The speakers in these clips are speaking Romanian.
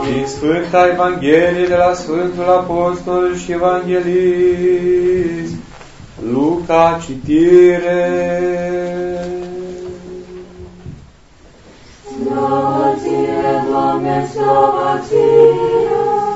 Din Sfânta Evanghelie de la Sfântul Apostol și Evanghelist Luca, citire. Slavă ție, Doamne, slavă ție!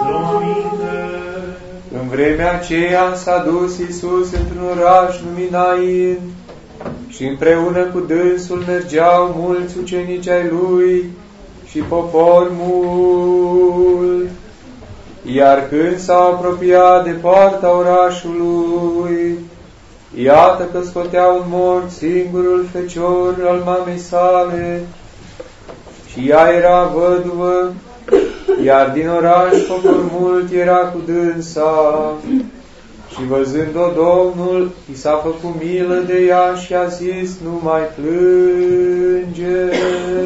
În vremea aceea s-a dus Iisus într-un oraș numit Nain și împreună cu dânsul mergeau mulți ucenici ai lui și popor mult. Iar când s-au apropiat de poarta orașului, iată că scotea un mort, singurul fecior al mamei sale, și ea era văduvă, iar din oraș popor mult era cu dânsa. Și văzând-o Domnul, i s-a făcut milă de ea și a zis: nu mai plânge.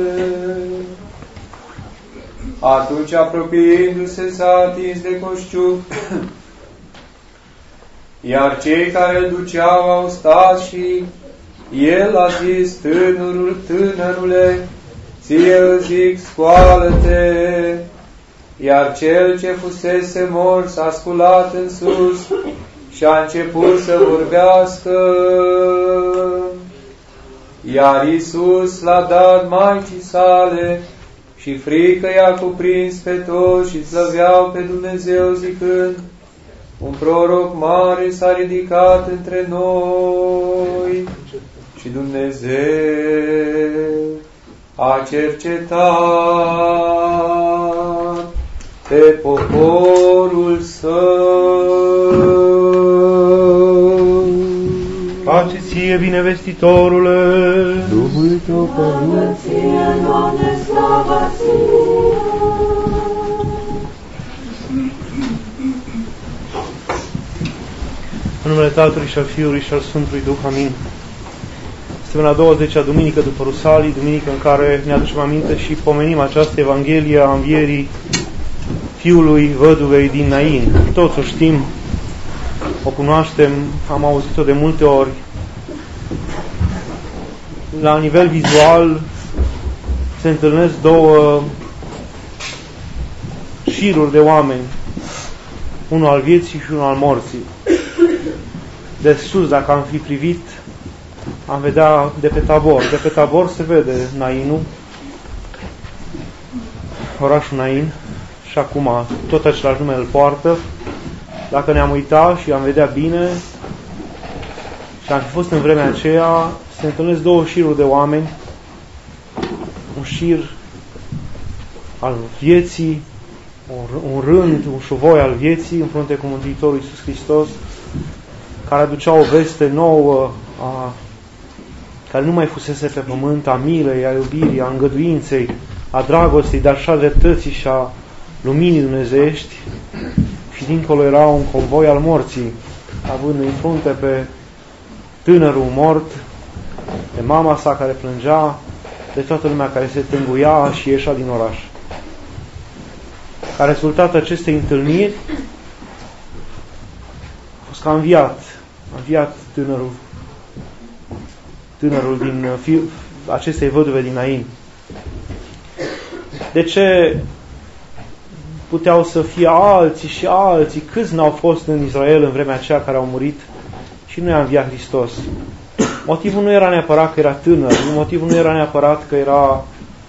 Atunci, apropiindu-se, s-a atins de coșciuc, iar cei care îl duceau au stat și el a zis: tânărule, ție îți zic, scoală-te. Iar cel ce fusese mort s-a sculat în sus și a început să vorbească. Iar Iisus l-a dat maicii sale și frică i-a cuprins pe toți și slăveau pe Dumnezeu zicând: un proroc mare s-a ridicat între noi și Dumnezeu a cercetat pe poporul său. Pace ție, binevestitorule! Duhul tău, Slavă ție, Doamne, slavă ție! În numele Tatălui și al Fiului și al Sfântului Duh, amin. Suntem la 20-a duminică după Rusalii, duminică în care ne aducem aminte și pomenim această Evanghelie a învierii fiului văduvei din Nain. Toți o știm, o cunoaștem, am auzit-o de multe ori. La nivel vizual se întâlnesc două șiruri de oameni, unul al vieții și unul al morții. De sus, dacă am fi privit, am vedea de pe Tabor. De pe Tabor se vede Nainul, orașul Nain, și acum tot același nume îl poartă. Dacă ne-am uitat și am vedea bine și am fi fost în vremea aceea, se întâlnesc două șiruri de oameni, un șir al vieții, un rând, un șuvoi al vieții în frunte cu Mântuitorul Iisus Hristos, care aducea o veste nouă, care nu mai fusese pe pământ, a milei, a iubirii, a îngăduinței, a dragostei, dar și a dreptății și a luminii dumnezeiești. Și dincolo era un convoi al morții, având în frunte pe tânărul mort, de mama sa care plângea, de toată lumea care se tânguia și ieșea din oraș. Ca rezultat acestei întâlniri a fost că a înviat tânărul din acestei văduve din Nain. De ce puteau să fie alții și alții? Câți n-au fost în Israel în vremea aceea care au murit și nu i-a înviat Hristos? Motivul nu era neapărat că era tânăr, motivul nu era neapărat că era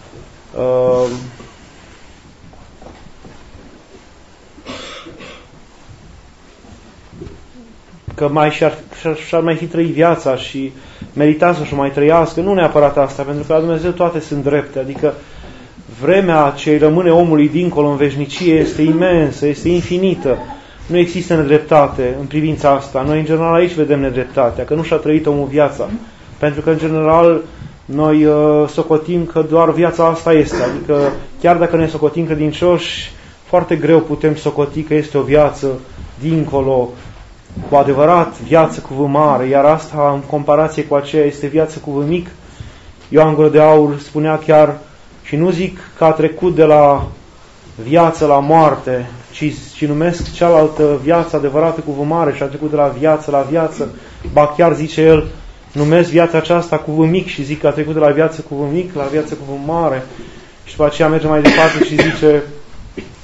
că și-ar mai fi trăit viața și merita să-și mai trăiască. Nu neapărat asta, pentru că la Dumnezeu toate sunt drepte. Adică vremea ce rămâne omului dincolo în veșnicie este imensă, este infinită. Nu există nedreptate în privința asta. Noi în general aici vedem nedreptatea, că nu și-a trăit omul viața. Pentru că în general noi socotim că doar viața asta este. Adică chiar dacă ne socotim credincioși, foarte greu putem socoti că este o viață dincolo, cu adevărat viață cu V mare, iar asta în comparație cu aceea este viață cu V mic. Ioan Gură de Aur spunea chiar, și nu zic că a trecut de la viață la moarte, ci numesc cealaltă viață adevărată cu V mare și a trecut de la viață, ba chiar zice el, numesc viața aceasta cu V mic și zic că a trecut de la viață cu V mic la viață cu V mare. Și după aceea merge mai departe și zice,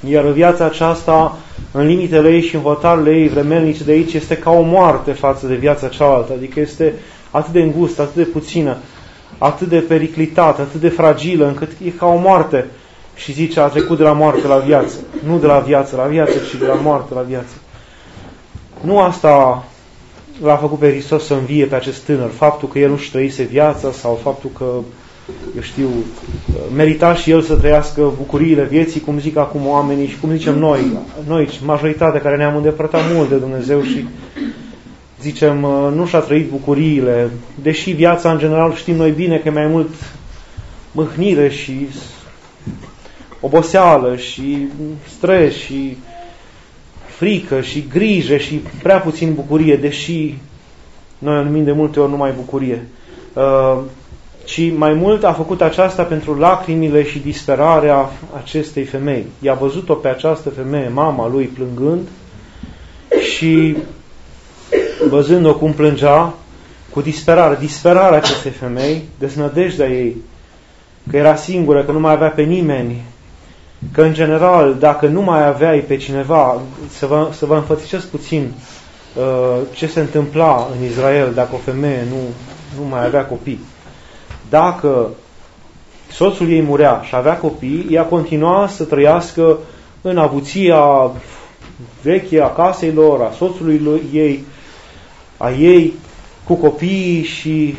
Iar viața aceasta, în limitele ei și în hotarele ei vremelnice de aici, este ca o moarte față de viața cealaltă. Adică este atât de îngustă, atât de puțină, atât de periclitată, atât de fragilă, încât e ca o moarte. Și zice, a trecut de la moarte la viață. Nu de la viață la viață, ci de la moarte la viață. Nu asta l-a făcut pe Hristos să învie pe acest tânăr. Faptul că el nu-și trăise viața sau faptul că, eu știu, merita și el să trăiască bucuriile vieții, cum zic acum oamenii și cum zicem noi, majoritatea care ne-am îndepărtat mult de Dumnezeu și zicem, nu și-a trăit bucuriile, deși viața în general știm noi bine că e mai mult mâhnire și oboseală și stres și frică și grijă și prea puțin bucurie, deși noi o numim de multe ori numai bucurie. Ci mai mult a făcut aceasta pentru lacrimile și disperarea acestei femei. I-a văzut-o pe această femeie, mama lui, plângând și văzând-o cum plângea, cu disperarea acestei femei, deznădejdea ei, că era singură, că nu mai avea pe nimeni, că în general, dacă nu mai aveai pe cineva, să vă înfățișez puțin ce se întâmpla în Israel dacă o femeie nu mai avea copii. Dacă soțul ei murea și avea copii, ea continua să trăiască în avuția veche a casei lor, a soțului ei, a ei, cu copiii și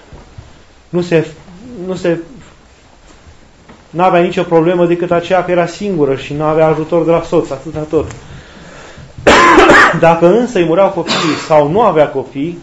n-avea nicio problemă decât aceea că era singură și nu avea ajutor de la soț, atâta tot. Dacă însă îi mureau copiii sau nu avea copii,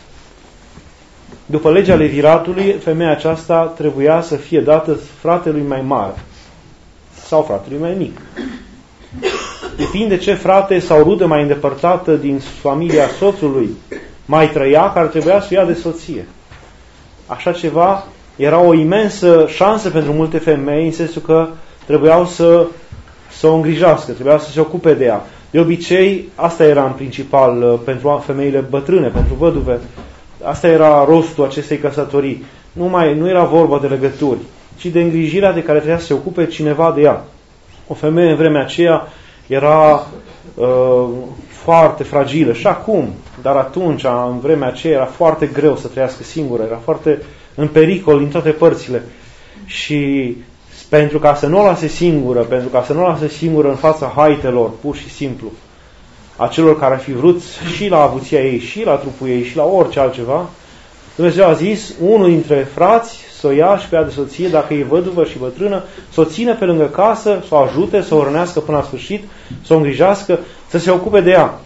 după legea leviratului, femeia aceasta trebuia să fie dată fratelui mai mare sau fratelui mai mic. Depinde de ce frate sau rudă mai îndepărtată din familia soțului mai trăia, care trebuia să ia de soție. Așa ceva era o imensă șansă pentru multe femei, în sensul că trebuiau să o îngrijească, trebuiau să se ocupe de ea. De obicei, asta era în principal pentru femeile bătrâne, pentru văduve. Asta era rostul acestei căsătorii. Nu era vorba de legături, ci de îngrijirea de care trebuia să se ocupe cineva de ea. O femeie în vremea aceea era foarte fragilă și acum, dar atunci, în vremea aceea, era foarte greu să trăiască singură, era foarte în pericol din toate părțile. Și pentru ca să nu o lase singură în fața haitelor, pur și simplu, a celor care ar fi vrut și la avuția ei, și la trupul ei, și la orice altceva, Dumnezeu a zis, unul dintre frați să o ia și pe ea de soție, dacă e văduvă și bătrână, să o țină pe lângă casă, să o ajute, să o hrănească până la sfârșit, să o îngrijească, să se ocupe de ea.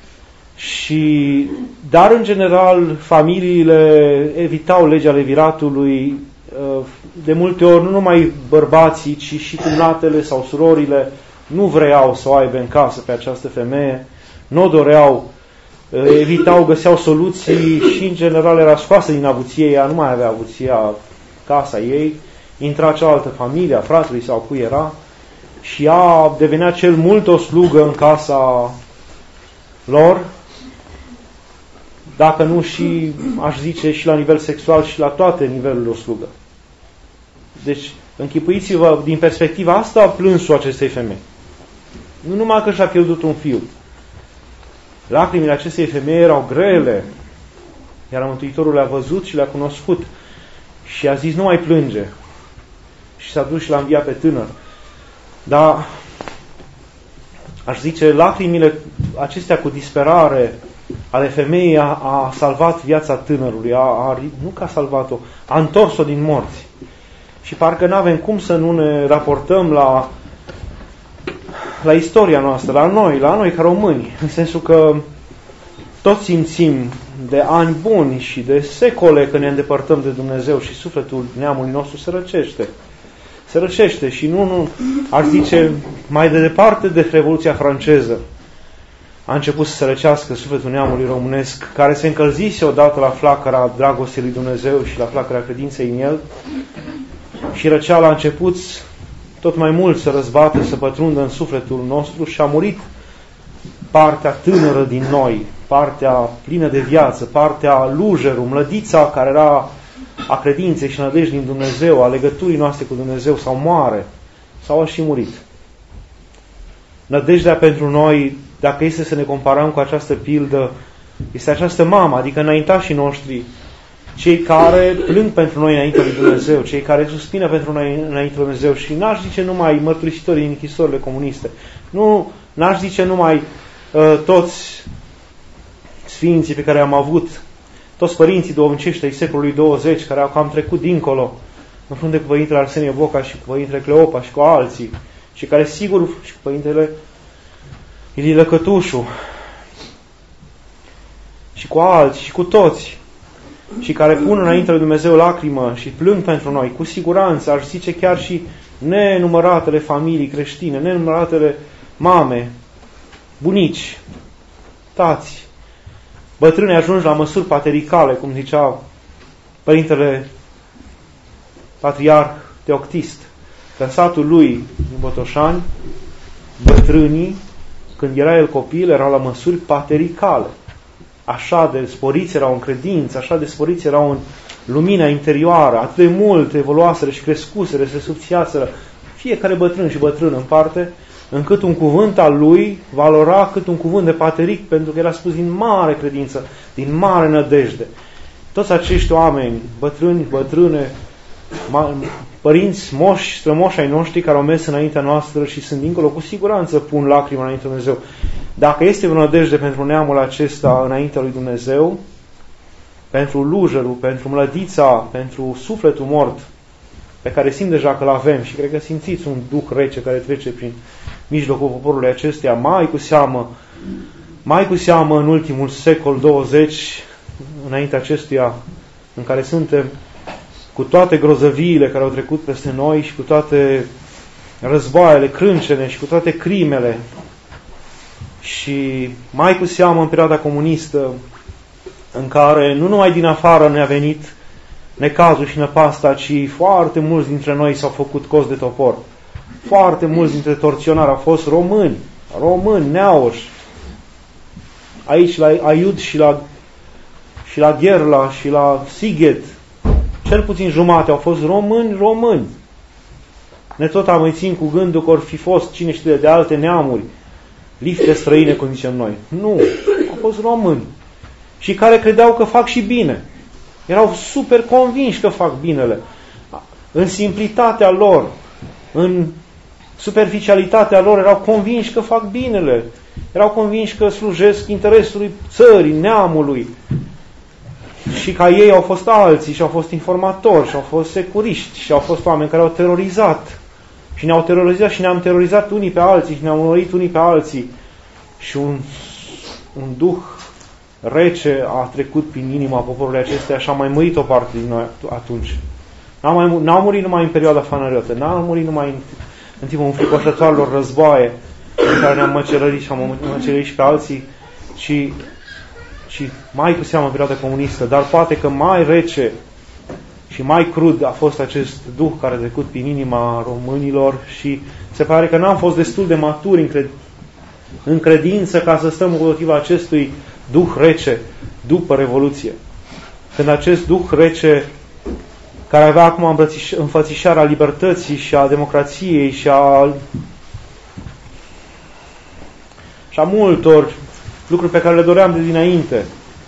Dar în general familiile evitau legea leviratului, de multe ori nu numai bărbații, ci și cumnatele sau surorile nu vreau să o aibă în casă pe această femeie, nu o doreau, evitau, găseau soluții și în general era scoasă din avuție, ea nu mai avea avuția, casa ei, intra cealaltă familie, a fratelui sau cui era și ea devenea cel mult o slugă în casa lor, dacă nu și, aș zice, și la nivel sexual și la toate nivelurile o slugă. Deci, închipuiți-vă, din perspectiva asta, plânsul acestei femei. Nu numai că și-a pierdut un fiu. Lacrimile acestei femei erau grele, iar Mântuitorul le-a văzut și le-a cunoscut și a zis, nu mai plânge. Și s-a dus și l-a înviat pe tânăr. Dar, aș zice, lacrimile acestea cu disperare ale femeii a salvat viața tânărului, nu că a salvat-o, a întors-o din morți. Și parcă n-avem cum să nu ne raportăm la istoria noastră, la noi ca români, în sensul că toți simțim de ani buni și de secole că ne îndepărtăm de Dumnezeu și sufletul neamului nostru se răcește și nu aș zice mai de departe de Revoluția franceză a început să se răcească sufletul neamului românesc, care se încălzise odată la flacăra dragostei lui Dumnezeu și la flacăra credinței în El, și răceala a început tot mai mult să răzbată, să pătrundă în sufletul nostru și a murit partea tânără din noi, partea plină de viață, partea lujerul, mlădița care era a credinței și nădejdii în Dumnezeu, a legăturii noastre cu Dumnezeu, sau moare, sau a și murit. nădejdea pentru noi, dacă este să ne comparăm cu această pildă, este această mamă, adică înaintașii noștri, cei care plâng pentru noi înainte lui Dumnezeu, cei care suspină pentru noi înainte lui Dumnezeu și n-aș zice numai mărturisitorii din închisorile comuniste, n-aș zice numai toți sfinții pe care am avut, toți părinții duhovnicești ai secolului 20 care au cam trecut dincolo, în frunte cu Părintele Arsenie Boca și cu Părintele Cleopa și cu alții, și care sigur și cu Părintele Ilie Lăcătușu și cu alții și cu toți, și care pun înainte lui Dumnezeu lacrimă și plâng pentru noi, cu siguranță, aș zice chiar și nenumăratele familii creștine, nenumăratele mame, bunici, tați, bătrâni ajungi la măsuri patericale, cum zicea Părintele Patriarh Teoctist, că în satul lui din Botoșani, bătrânii, când era el copil, erau la măsuri patericale. Așa de sporiți erau în credință, așa de sporiți erau în lumina interioară, atât de mult evoluaseră și crescuseră, se subțiaseră fiecare bătrân și bătrân în parte, încât un cuvânt al lui valora cât un cuvânt de pateric, pentru că era spus din mare credință, din mare nădejde. Toți acești oameni, bătrâni, bătrâne, părinți, moși, strămoși ai noștri care au mers înaintea noastră și sunt dincolo, cu siguranță pun lacrimi înaintea lui Dumnezeu. Dacă este vreo nădejde pentru neamul acesta înaintea lui Dumnezeu, pentru lujerul, pentru mlădița, pentru sufletul mort, pe care simt deja că l-avem și cred că simțiți un duh rece care trece prin mijlocul poporului acesteia, mai cu seamă în ultimul secol 20, înaintea acestuia în care suntem, cu toate grozăviile care au trecut peste noi și cu toate războaiele crâncene și cu toate crimele, și mai cu seamă în perioada comunistă, în care nu numai din afară ne-a venit necazul și năpasta, ci foarte mulți dintre noi s-au făcut cos de topor. Foarte mulți dintre torționari au fost români, neauși. Aici la Aiud și la Gherla și la Sighet, cel puțin jumate au fost români. Ne tot amăițim cu gândul că or fi fost cine știe de alte neamuri, lifte străine, cum zicem noi. Nu, au fost români. Și care credeau că fac și bine. Erau super convinși că fac binele. În simplitatea lor, în superficialitatea lor, erau convinși că fac binele. Erau convinși că slujesc interesului țării, neamului. Și ca ei au fost alții și au fost informatori și au fost securiști și au fost oameni care au terorizat. Și ne-au terorizat și ne-am terorizat unii pe alții și ne-am urmărit unii pe alții. Și un duh rece a trecut prin inima poporului acesteia și a mai murit o parte din noi atunci. N-au murit numai în perioada fanăriotă, n-au murit numai în timpul înfricoșătoarelor războaie în care ne-am măcelărit și am măcelărit și pe alții, ci mai cu seamă în perioada comunistă, dar poate că mai rece și mai crud a fost acest duh care a trecut prin inima românilor și se pare că n-am fost destul de maturi în credință ca să stăm împotriva acestui duh rece după Revoluție. Când acest duh rece, care avea acum înfățișarea libertății și a democrației și a multor lucruri pe care le doream de dinainte,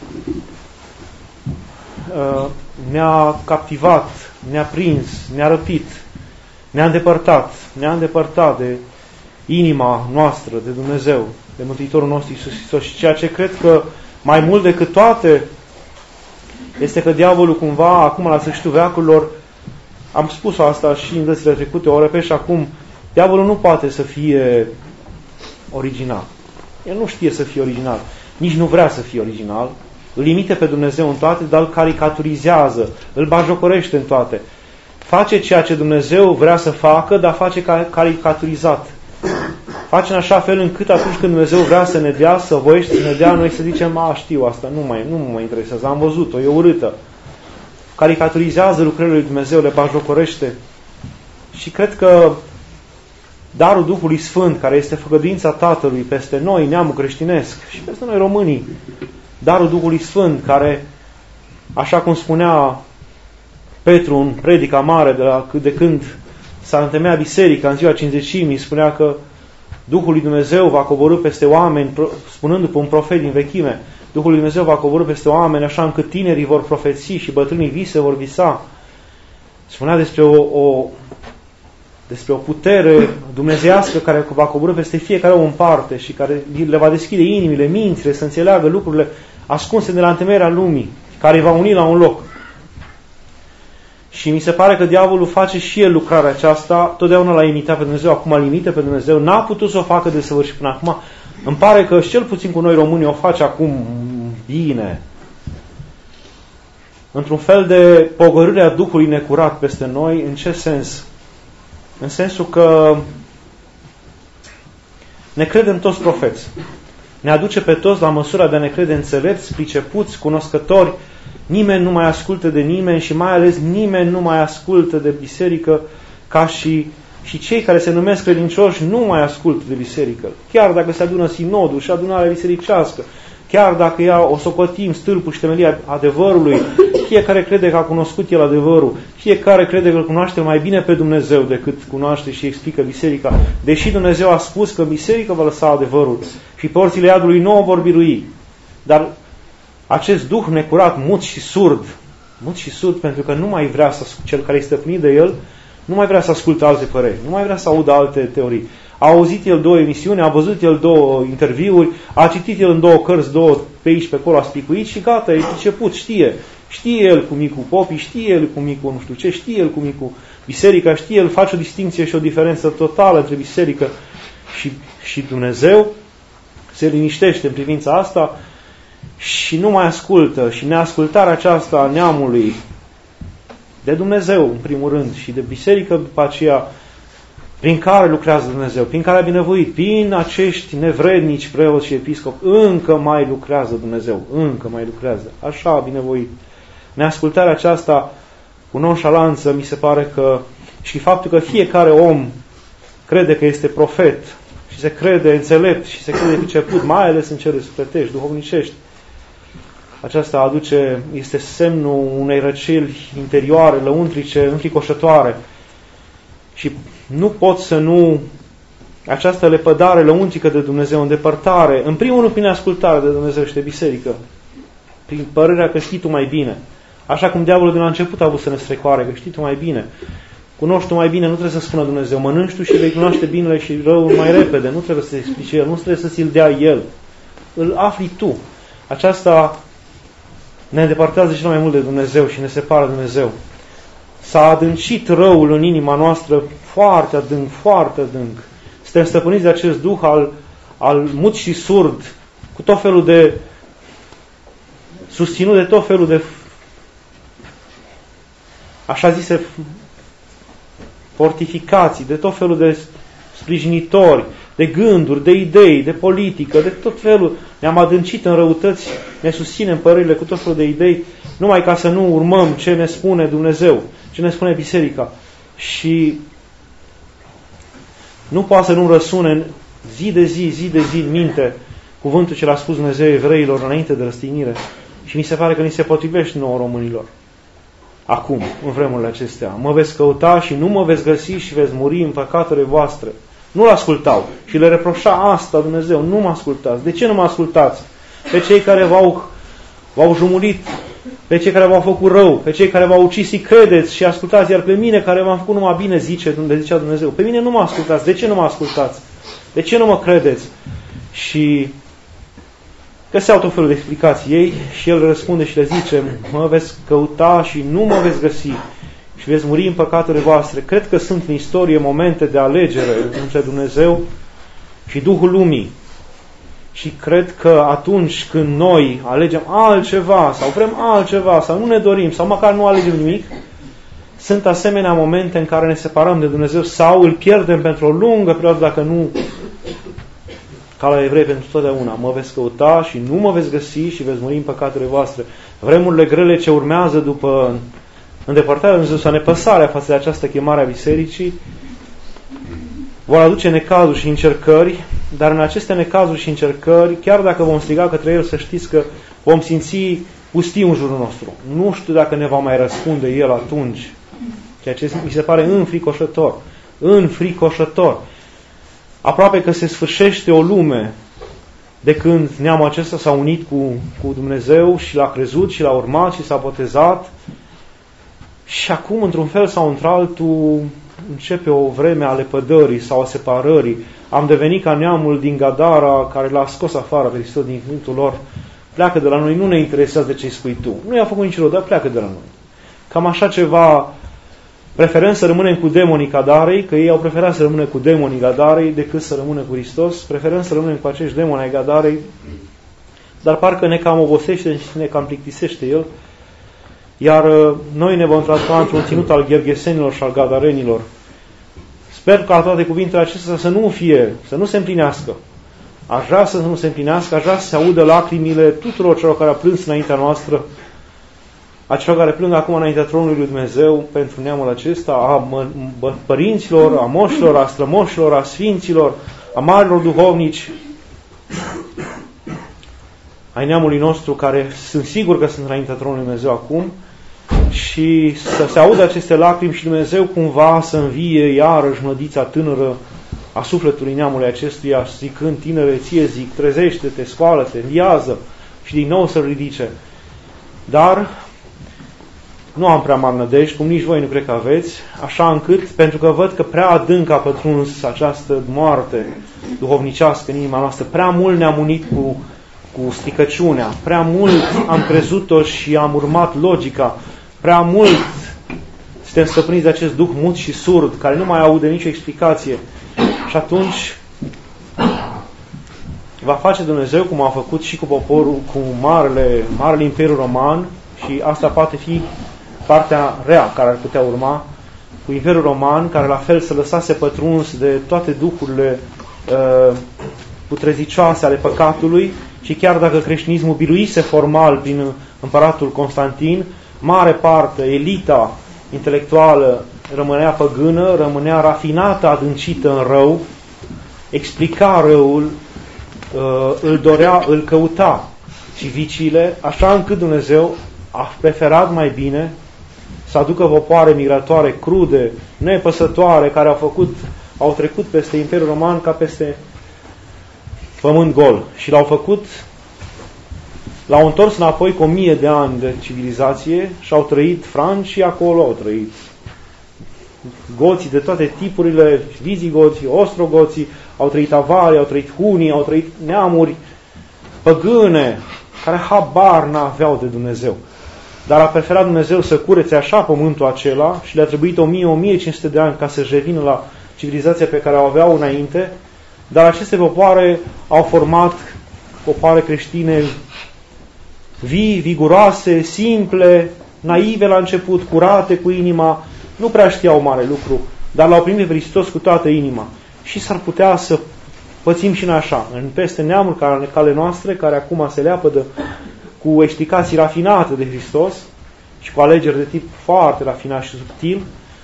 ne-a captivat, ne-a prins, ne-a răpit, ne-a îndepărtat de inima noastră, de Dumnezeu, de Mântuitorul nostru Iisus Hristos. Și ceea ce cred că mai mult decât toate este că diavolul cumva, acum la sfârșitul veacurilor, am spus asta și în dățile trecute, o repet și acum, diavolul nu poate să fie original. El nu știe să fie original, nici nu vrea să fie original, îl imite pe Dumnezeu în toate, dar îl caricaturizează, îl bajocorește în toate. Face ceea ce Dumnezeu vrea să facă, dar face caricaturizat. Face în așa fel încât atunci când Dumnezeu vrea să ne dea, să voiește să ne dea, noi să zicem, știu asta, nu mă interesează, am văzut-o, e urâtă. Caricaturizează lucrările lui Dumnezeu, le bajocorește. Și cred că darul Duhului Sfânt, care este făgăduința Tatălui peste noi, neamul creștinesc, și peste noi românii, darul Duhului Sfânt, care, așa cum spunea Petru în predica mare de când s-a întemeiat biserica în ziua Cincizecimii, spunea că Duhul lui Dumnezeu va coborî peste oameni, spunând după un profet din vechime, Duhul lui Dumnezeu va coborî peste oameni așa încât tinerii vor profeți și bătrânii vise vor visa. Spunea despre o putere dumnezeiască care va coborî peste fiecare om în parte și care le va deschide inimile, mințile, să înțeleagă lucrurile ascunse de la întemeierea lumii, care îi va uni la un loc. Și mi se pare că diavolul face și el lucrarea aceasta, totdeauna l-a imitat pe Dumnezeu, acum îl imite pe Dumnezeu, n-a putut să o facă desăvârșit până acum. Îmi pare că cel puțin cu noi românii o face acum bine. Într-un fel de pogorâre a Duhului necurat peste noi. În ce sens? În sensul că ne credem toți profeți. Ne aduce pe toți la măsura de a ne crede înțelepți, pricepuți, cunoscători. Nimeni nu mai ascultă de nimeni și mai ales nimeni nu mai ascultă de biserică ca și cei care se numesc credincioși nu mai ascultă de biserică. Chiar dacă se adună sinodul și adunarea bisericească, chiar dacă o socotim stâlpul și temelia adevărului, fiecare crede că a cunoscut el adevărul, fiecare crede că îl cunoaște mai bine pe Dumnezeu decât cunoaște și explică biserica, deși Dumnezeu a spus că biserica va lăsa adevărul și porțile iadului nu o vor birui. Dar acest duh necurat, mut și surd pentru că nu mai vrea să, cel care este stăpânit de el, nu mai vrea să asculte alte păreri, nu mai vrea să audă alte teorii. A auzit el 2 emisiuni, a văzut el 2 interviuri, a citit el în 2 cărți, 2 pe aici, pe acolo, a spicuit și gata, e priceput, știe. Știe el cum e cu popii, știe el cum e cu nu știu ce, știe el cum e cu biserica, știe el, face o distinție și o diferență totală între biserică și Dumnezeu, se liniștește în privința asta și nu mai ascultă. Și neascultarea aceasta a neamului de Dumnezeu, în primul rând, și de biserică după aceea, prin care lucrează Dumnezeu, prin care a binevoit, prin acești nevrednici preoți și episcopi, încă mai lucrează Dumnezeu, încă mai lucrează. Așa a binevoit. Neascultarea aceasta cu nonșalanță, mi se pare că, și faptul că fiecare om crede că este profet și se crede înțelept și se crede priceput, mai ales în cele sufletești, duhovnicești, aceasta este semnul unei răceli interioare, lăuntrice, înfricoșătoare. Și nu pot să nu, această lepădare lăuntrică de Dumnezeu, îndepărtare, în primul rând prin ascultare de Dumnezeu și de biserică, prin părerea că știi tu mai bine. Așa cum diavolul de la început a vrut să ne strecoare, că știi tu mai bine. Cunoști tu mai bine, nu trebuie să spună Dumnezeu, mănânci tu și vei cunoaște binele și răul mai repede, nu trebuie să-ți explice El, nu trebuie să ți-l dea El. Îl afli tu. Aceasta ne îndepărtează cel mai mult de Dumnezeu și ne separă de Dumnezeu. S-a adâncit răul în inima noastră foarte adânc, foarte adânc. Suntem stăpâniți de acest duh al mut și surd, cu tot felul de susținut de tot felul de așa zise fortificații, de tot felul de sprijinitori, de gânduri, de idei, de politică, de tot felul. Ne-am adâncit în răutăți, ne susținem părerile cu tot felul de idei, numai ca să nu urmăm ce ne spune Dumnezeu, ce ne spune biserica. Și nu poate să nu răsune zi de zi în minte cuvântul ce l-a spus Dumnezeu evreilor înainte de răstignire. Și mi se pare că ni se potrivește nouă românilor. Acum, în vremurile acestea, mă veți căuta și nu mă veți găsi și veți muri în păcatele voastre. Nu-l ascultau și le reproșa asta Dumnezeu, nu mă ascultați. De ce nu mă ascultați? Pe cei care v-au jumulit, pe cei care v-au făcut rău, pe cei care v-au ucis, îi credeți și ascultați, iar pe mine care v-am făcut numai bine, zicea Dumnezeu. Pe mine nu mă ascultați. De ce nu mă ascultați? De ce nu mă credeți? Și găseau tot felul de explicații ei și el răspunde și le zice, mă veți căuta și nu mă veți găsi și veți muri în păcatele voastre. Cred că sunt în istorie momente de alegere între Dumnezeu și Duhul Lumii. Și cred că atunci când noi alegem altceva sau vrem altceva sau nu ne dorim sau măcar nu alegem nimic, sunt asemenea momente în care ne separăm de Dumnezeu sau îl pierdem pentru o lungă perioadă, dacă nu ca la evrei pentru totdeauna. Mă veți căuta și nu mă veți găsi și veți muri în păcatele voastre. Vremurile grele ce urmează după îndepărtarea de Dumnezeu sau nepăsarea față de această chemare a bisericii vor aduce necazuri și încercări, dar în aceste necazuri și încercări, chiar dacă vom striga către El, să știți că vom simți pustiu în jurul nostru. Nu știu dacă ne va mai răspunde El atunci, ceea ce mi se pare înfricoșător. Înfricoșător. aproape că se sfârșește o lume de când neamul acesta s-a unit cu Dumnezeu și l-a crezut și l-a urmat și s-a botezat. Și acum, într-un fel sau într-altul, începe o vreme a lepădării sau a separării. Am devenit ca neamul din Gadara, care l-a scos afară pe Hristos din cuvântul lor. Pleacă de la noi, nu ne interesează de ce spui tu. Nu i-a făcut nici rău, dar pleacă de la noi. Cam așa ceva, preferăm să rămânem cu demonii Gadarei, că ei au preferat să rămână cu demonii Gadarei decât să rămână cu Hristos. Preferăm să rămânem cu acești demoni ai Gadarei, dar parcă ne cam obosește și ne cam plictisește el. Iar noi ne vom trata într-un ținut al gherghesenilor și al gadarenilor. Sper ca toate cuvintele acestea să nu se împlinească. Aș vrea să nu se împlinească, aș vrea să se audă lacrimile tuturor celor care au plâns înaintea noastră, a celor care plâng acum înaintea tronului lui Dumnezeu pentru neamul acesta, a părinților, a moșilor, a strămoșilor, a sfinților, a marilor duhovnici, ai neamului nostru, care sunt sigur că sunt înaintea tronului lui Dumnezeu acum, și să se audă aceste lacrimi și Dumnezeu cumva să învie iarăși mlădița tânără a sufletului neamului acestuia, zicând: tinere, ție zic, trezește-te, scoală-te, înviază, și din nou să-l ridice. Dar nu am prea mari nădejdi, cum nici voi nu cred că aveți, așa încât, pentru că văd că prea adânc a pătruns această moarte duhovnicească în inima noastră, prea mult ne-am unit cu stricăciunea, prea mult am crezut-o și am urmat logica, prea mult suntem stăpâniți de acest duh mut și surd, care nu mai aude nicio explicație. Și atunci va face Dumnezeu cum a făcut și cu poporul, cu marele Imperiu Roman, și asta poate fi partea rea care ar putea urma, cu Imperiul Roman, care la fel se lăsase pătruns de toate duhurile putrezicioase ale păcatului, și chiar dacă creștinismul biruise formal prin împăratul Constantin, mare parte, elita intelectuală rămânea păgână, rămânea rafinată, adâncită în rău, explica răul, îl dorea, îl căuta și viciile, așa încât Dumnezeu a preferat mai bine să aducă popoare migratoare crude, nepăsătoare, care au trecut peste Imperiul Roman ca peste pământ gol. Și l-au întors înapoi cu 1000 de ani de civilizație și au trăit francii acolo, au trăit goții de toate tipurile, vizigoții, ostrogoții, au trăit avari, au trăit hunii, au trăit neamuri păgâne, care habar n-aveau de Dumnezeu. Dar a preferat Dumnezeu să curețe așa pământul acela și le-a trebuit 1000-1500 de ani ca să-și revină la civilizația pe care o aveau înainte, dar aceste popoare au format popoare creștine vii, viguroase, simple, naive la început, curate cu inima, nu prea știau mare lucru, dar l-au primit pe Hristos cu toată inima. Și s-ar putea să pățim și noi așa, în peste neamuri cale noastre, care acum se leapădă cu explicații rafinate de Hristos și cu alegeri de tip foarte rafinat și subtil,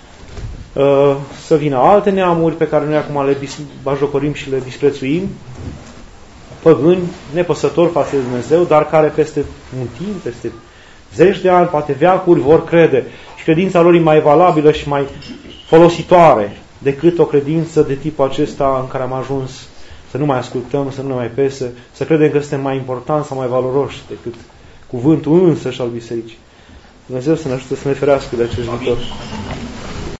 să vină alte neamuri pe care noi acum le bajocorim și le disprețuim, păgâni, nepăsători față de Dumnezeu, dar care peste un timp, peste zeci de ani, poate veacuri, vor crede. Și credința lor e mai valabilă și mai folositoare decât o credință de tipul acesta în care am ajuns să nu mai ascultăm, să nu ne mai pese, să credem că suntem mai importanți sau mai valoroși decât cuvântul însăși al Bisericii. Dumnezeu să ne ajute să ne ferească de acest viitor.